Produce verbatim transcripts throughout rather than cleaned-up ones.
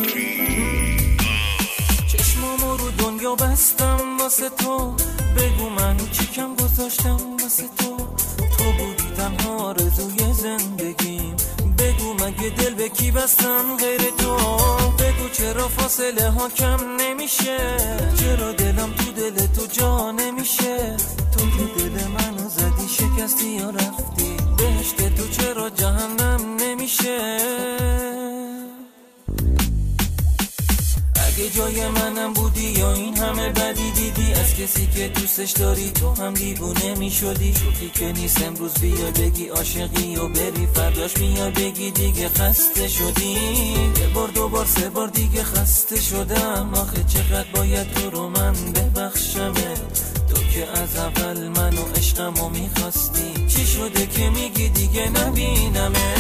چشمامو رو دنیا بستم واسه تو، بگو من چی کم گذاشتم واسه تو. تو بودی تنها آرزوی زندگیم، بگو مگه دل به کی بستم غیر تو. بگو چرا فاصله ها کم نمیشه، چرا دلم تو دل تو جا نمیشه. تو که دل منو زدی شکستی یا رفتی، بهشت تو چرا جهنم نمیشه. اگه جای منم بودی یا این همه بدی دیدی، از کسی که دوستش داری تو هم دیوونه میشدی. شوخی که نیست امروز بیا بگی عاشقی و بری، فرداش بیا بگی دیگه خسته شدی. یه بار دو بار سه بار دیگه خسته شدم، آخه چقدر باید تو رو من ببخشمه. تو که از اول منو عشقمو میخواستی، چی شده که میگی دیگه نبینمه.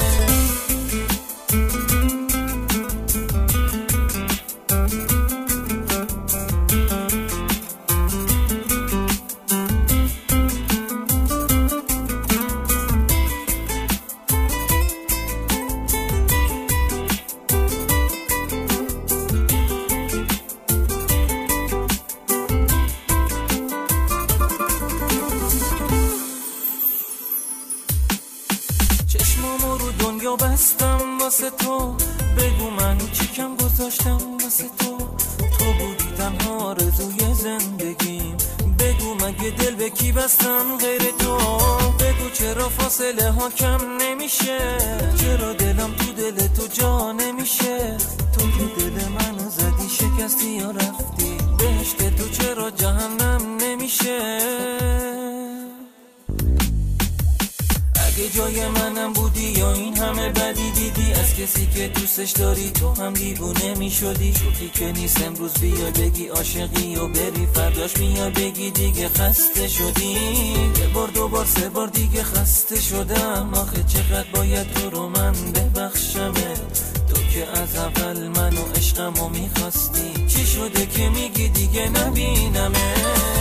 چشمامو رو دنیا بستم واسه تو، بگو من چی کم گذاشتم واسه تو. تو بودی تنها آرزوی زندگیم، بگو مگه دل به کی بستم غیر تو. بگو چرا فاصله ها کم نمیشه، چرا دلم تو دل تو جا نمیشه. تو که دل منو زدی شکستی یا رفتی، بهشت تو چرا جهنم نمیشه. اگه جای منم بودی یا این همه بدی دیدی، از کسی که دوستش داری تو هم دیوونه میشدی. شوخی که نیست امروز بیا بگی عاشقی و بری، فرداش بیا بگی دیگه خسته شدی. یه بار دو بار سه بار دیگه خسته شدم، آخه چقدر باید تو رو من ببخشمه. تو که از اول منو عشقمو میخواستی، چی شده که میگی دیگه نبینمه.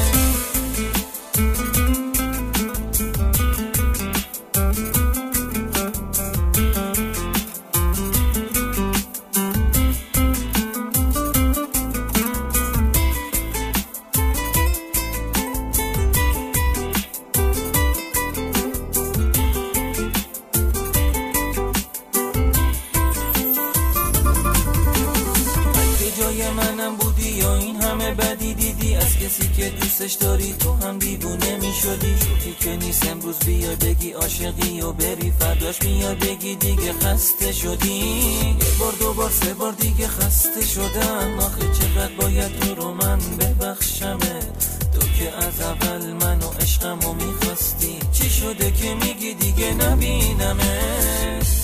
جای منم بودی یا این همه بدی دیدی، از کسی که دوستش داری تو هم دیوونه میشدی. شوخی که نیست امروز بیا بگی عاشقی و بری، فرداش بیا بگی دیگه خسته شدی. یه بار دو بار سه بار دیگه خسته شدم، آخه چقدر باید تو رو من ببخشمه. تو که از اول منو عشقمو میخواستی، چی شده که میگی دیگه نبینمه.